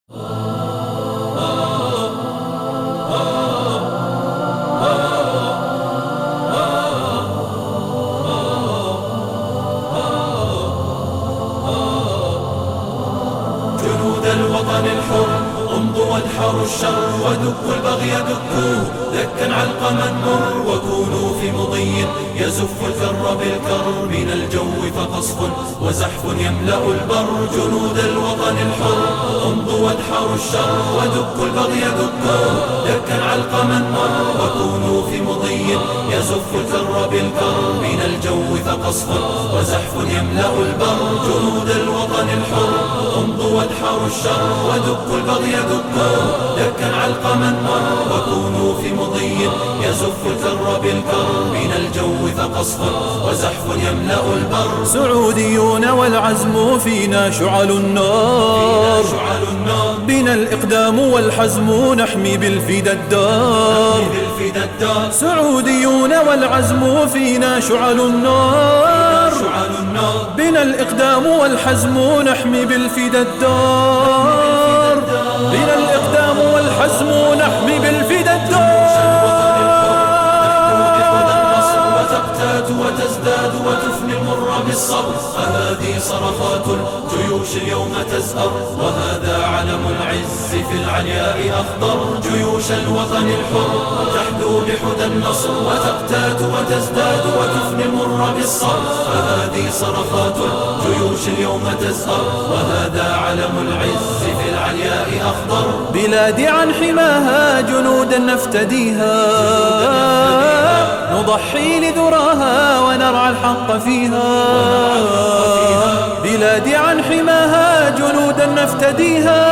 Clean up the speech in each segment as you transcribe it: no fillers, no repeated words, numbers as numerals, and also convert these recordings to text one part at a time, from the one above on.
جنود الوطن الحر امضوا وادحروا الشر ودكوا البغي دكوه دكا علقما مر وكونوا في مضي يزف الكر بالكر من الجو فقصف وزحف يملأ البر. جنود الوطن الحر امضوا وادحروا الشر ودكوا البغي دكوه دكا علقما مر وكونوا في مضي يزف الكر بالكر من الجو فقصف وزحف يملأ البر. جنود الوطن الحر امضوا وادحروا الشر ودكوا البغي دكوه دكا علقما مر وكونوا في مضي يزف الكر بالكر من الجو فقصف وزحف يملأ البر. سعوديون والعزم فينا شعل النار بنا الإقدام والحزم نحمي بالفدا الدار. سعوديون والعزم فينا شعل النار بنا الإقدام والحزم نحمي بالفدا الدار. بنا الإقدام والحزم نحمي بالفدا الدار. وتزداد وتفني المر بالصبر فهذه صرخات الجيوش اليوم تزأر وهذا علم العز في العلياء أخضر. جيوش الوطن الحر تحدو بحدى النصر وتقتات وتزداد وتفني المر بالصبر فهذه صرخات الجيوش اليوم تزأر وهذا علم العز في العلياء أخضر. بلادي عن حماها جنودا نفتديها نضحي لذراها ونرعى الحق فيها. بلادي عن حماها جنودا نفتديها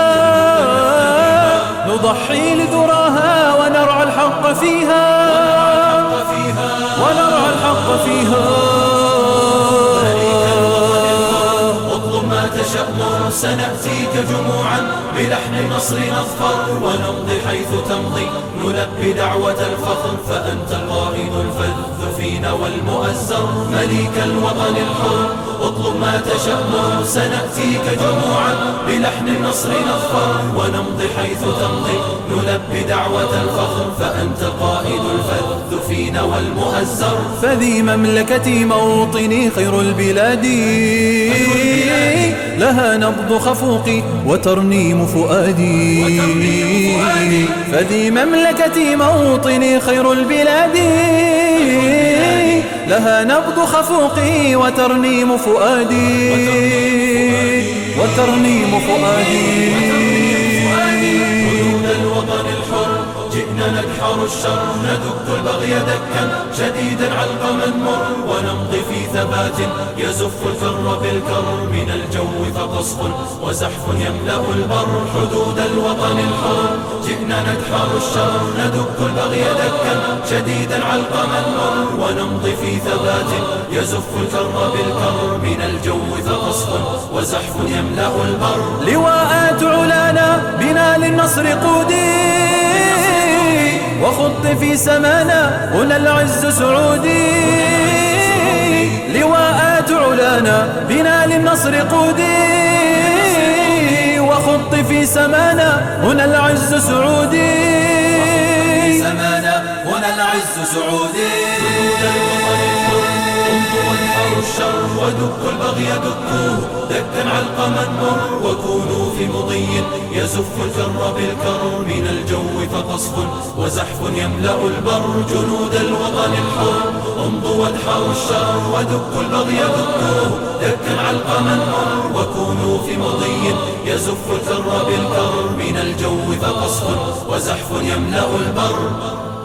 نضحي لذراها ونرعى الحق فيها. ونرعى الحق فيها. تشأمر سنأتيك جموعا بلحن النصر نظفر ونمضي حيث تمضي نلبي دعوة الفخر فأنت القائد الفذ فينا والمؤزر. مليك الوطن الحر اطلب ما تشأمر سنأتيك جموعا بلحن النصر نظفر ونمضي حيث تمضي نلبي دعوة الفخر فأنت القائد الفذ فينا والمؤزر. فذي مملكتي موطني خير البلاد لها نبض خفوقي وترنيم فؤادي. فذي مملكتي موطني خير البلاد لها نبض خفوقي وترنيم فؤادي. وترنيم فؤادي. جنود الوطن الحر جئنا ندحر الشر ندك البغي دكا شديدا علقما مر ونمضي في ثبات يزف الكر بالكر من الجو فقصف وزحف يملأ البر. حدود الوطن الحر جئنا ندحر الشر ندك البغي دكا شديدا علقما مر ونمضي في ثبات يزف الكر بالكر من الجو فقصف وزحف يملأ البر. لواءات علانا بنا للنصر قودي وخط في سمانا هنا العز سعودي. لواءات علانا بنا للنصر قودي وخط في سمانا هنا العز سعودي. هنا العز سعودي. الشر ودكوا البغي دكوه دكا علقما مر وكونوا في مضي يزف الكر بالكر من الجو فقصف وزحف يملأ البر. جنود الوطن الحر امضوا وادحروا الشر ودكوا البغي دكوه دكا علقما مر وكونوا في مضي يزف الكر بالكر من الجو فقصف وزحف يملأ البر.